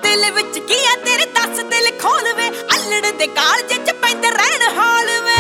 दिल विच की आ तेरे दस दिल खोल वे अल्लड़ दे कालजे च पैंदे रहन हाल वे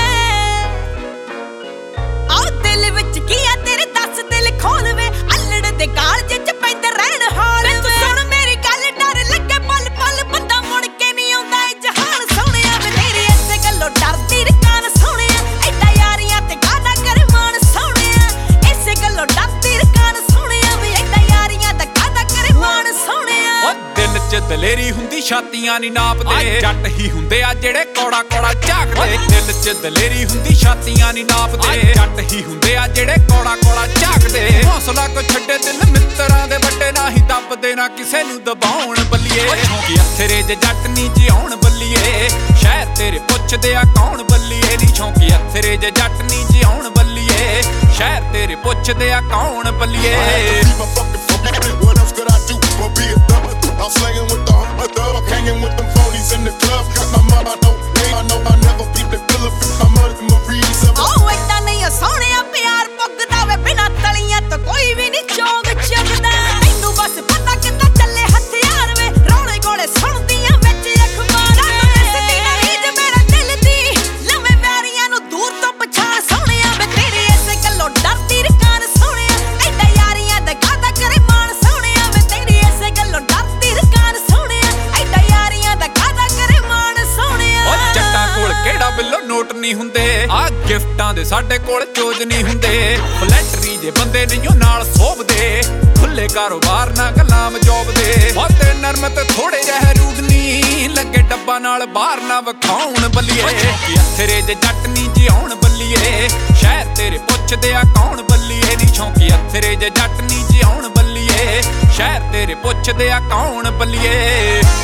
आ दिल विच की आ तेरे दस दिल खोल वे अल्लड़ दे कालजे च पैंदे रहन हाल वे तू सुन मेरी गल डर लगे पल पल बंदा मुड़ के नहीं आउंदा ए जहान सोहणिया वे तेरी इस गल्लों डरदी रकान सोहणिया एडा यारियां ते कादा करे मान सोहणिया इस गल्लों डरदी रकान सोहणिया वे एडा यारियां दा कादा करे मान सोहणिया ओ दिल च दलेरी हुंदी छातियां नहीं नापदे जट ही हुंदे आ जेड़े कौड़ा कौड़ा झाकदे दिल च दलेरी हुंदी छातियां नहीं नापदे जट ही हुंदे आ जेड़े कौड़ा कौड़ा झाकदे हौसला को छड्डे दिल मित्तरां दे वड्डे ना ही दबदे ना किसे नूं दबाउण बल्लीए कि अथरे जे जट नी जिउण बल्लीए शहर तेरे पुछदे आ कौन बल्लीए नी छौंकी अथरे जे जट नी जिउण बल्लीए शहर तेरे पुछदे आ कौन बल्लीए What else could I do but be a thug? I'm slanging with the thug, hanging with them phonies in the club. Got my mom, I know I never beat the killer. My mother Marie's up. ओ इतना नहीं सोहणिया प्यार पुगदा वे बिना तलियां तो कोई भी नहीं चोग चुगदा तैनू बस पता किद्दां चले हथियार वे रौले गोले सुणदियां विच अखबारां दिसदी नहीं जे मेरा दिल दी लवे वैरियां नू दूर तो पछाण सोहणिया वे तेरी इस गल्लों डरदी रकान सोहणिया एडा यारियां दा कादा करे मान सोहणिया वे तेरी इस गल्लों डरदी रकान सोहणिया एडा यारियां दा कादा करे मान सोहणिया ओ जट्टां कोल किहड़ा बिल्लो नोट नहीं हुंदे आ गिफ्टां दे साडे कोल चोज नहीं हुंदे फ्लैटरी जे बंदे नहीं नाल सोभदे खुले कारोबार ना गुलाम जॉब दे बहुते नरम ते थोड़े जह रूड नहीं लगे डब्बा नाल बाहर ना विखाउण बल्लीए कि अथरे जे जट नी जिउण बल्लीए शहर तेरे पुछदे आ कौन बल्लीए नी छौंकी अथरे जे जट नी जिउण बल्लीए शहर तेरे पुछदे आ कौन बल्लीए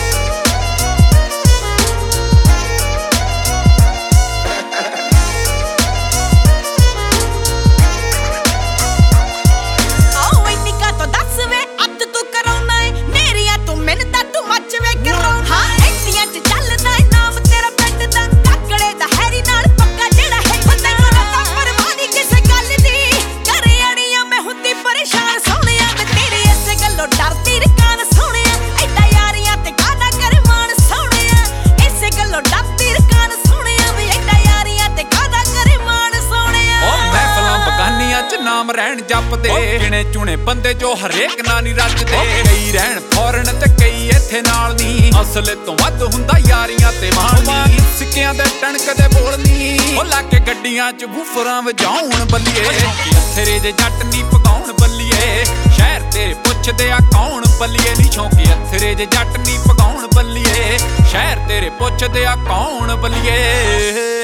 नाम रहन जपदे गिणे चुने बंदे जो हरेक ना नहीं रजदे कई रहन फौरन ते कई इत्थे नाल नी असले तो वध हुंदा यारियां ते माणी सिक्कियां दे टणक दे बोलनी ओ लाके गड्डियां च बूफरां वजाउण बल्लीए अथरे जे जट नी पकाउण बल्लीए शहर तेरे पुछदे आ कौन बल्लीए नी छौंकी अथरे जे जट नी पकाउण बल्लीए शहर तेरे पुछदे आ कौन बल्लीए।